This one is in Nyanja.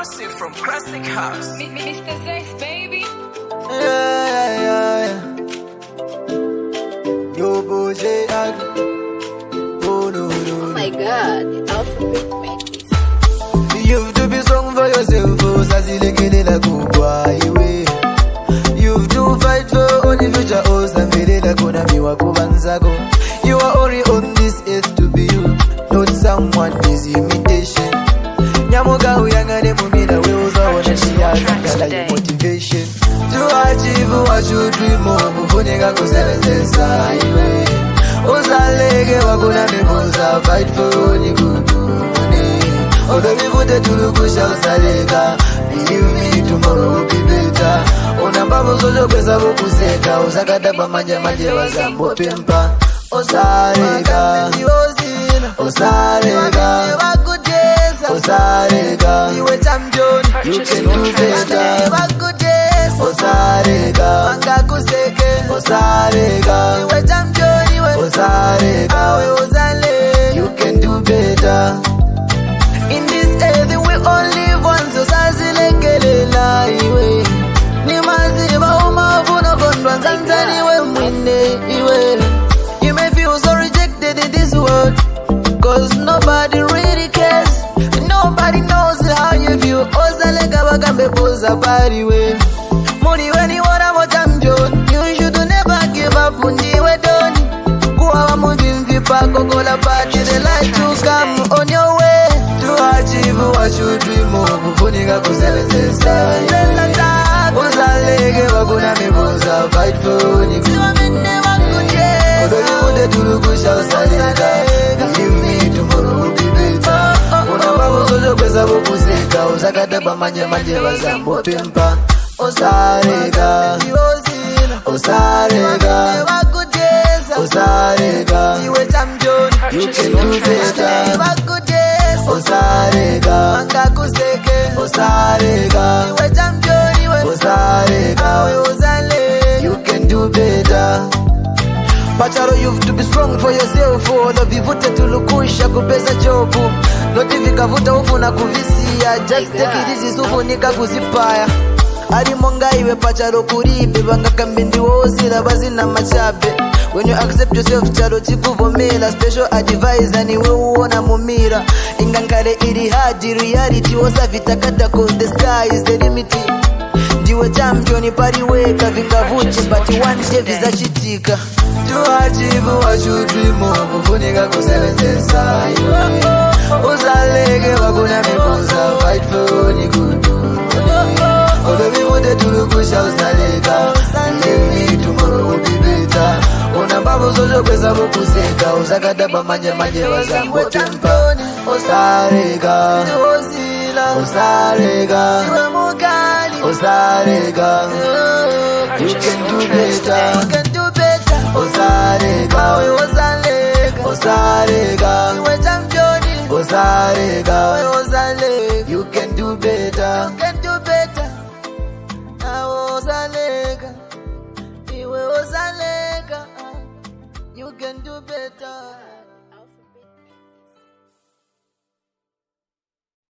Exclusive from Classic House. Mr. Sex, baby. Yeah. Yo, boy, oh no. Oh my god, the alphabet made this. You have to be strong for yourself, oh, sasilekele la kubwa iwe. You have to fight for only future, oh, sambelela kona miwa kubanzako. You are only on this earth to be you, not someone's imitation. Nyamoga uyangane mumina we uzaona shiya motivation. To achieve what you dream of, ufuneka kusebenzisa iwe. Uzaleke wakuna mibuza, fight for ni kuduni. Although we put it to lukusha uzaleka, believe me tomorrow will be better. Unambabu sojo pesa bukuseka, uzakata pa manje wazambo pimpa. Osareka, Osareka, Osareka, iwe champion, you can do better. Osareka, mangakuseke, Osareka, iwe champion, iwe Osareka, awe ozale, you can do better. In this earth we all live once, so sazilekelela iwe. Ni maziba umavuna kondwa nzanzani we mwine iwe. You may feel so rejected in this world, cause nobody really cares. Nobody knows how you feel. Ozaleka bakambe poza bari we. Muni weni wana mo champion, you should never give up undiwe doni. Kuwa wa mujimvi pako kola party, the light to come on your way. To achieve what you dream of, ufunika kusebenzesa. Uzaleke wakuna mibuza, fight for ni kuduni. Although you put it to lukusha uzaleka, believe me tomorrow will be better. Unambabu sojo pesa bukuseka, uzakata pa manje wazambo pimpa. Osareka, Osareka, Osareka, iwe champion, you can do better. Osareka, mangakuseke, Osareka, iwe champion, iwe Osareka, awe ozale, you can do better. Pacharo, you have to be strong for yourself. All of you voted to lukusha kupesa jobu. Notifika vuta ufuna kuvisia. Just take it easy, sufunika kuzipaya. Ali monga iwe pacharo kuribe. Banga kambindi wosila bazi na machabe. When you accept yourself charo chikuvomela. Special advisor niwe uona mumira. Ingankare iri hadi reality wosa vitakata cause the sky is the limit. Ndiwe champion pariweka vingavuchi but one day vizachitika. To achieve what you dream of, ufunika kusebenzesa iwe. Uzaleke wakuna mibuza, fight for ni kuduni. Although we wanted to lukusha uzaleka, believe me tomorrow will be better. Unambabu sojo pesa bukuseka, uzakata pa manje wazambo pimpa. Osareka, Osareka, Osareka, you can do better. Osareka, Osareka, Osareka, you can do better.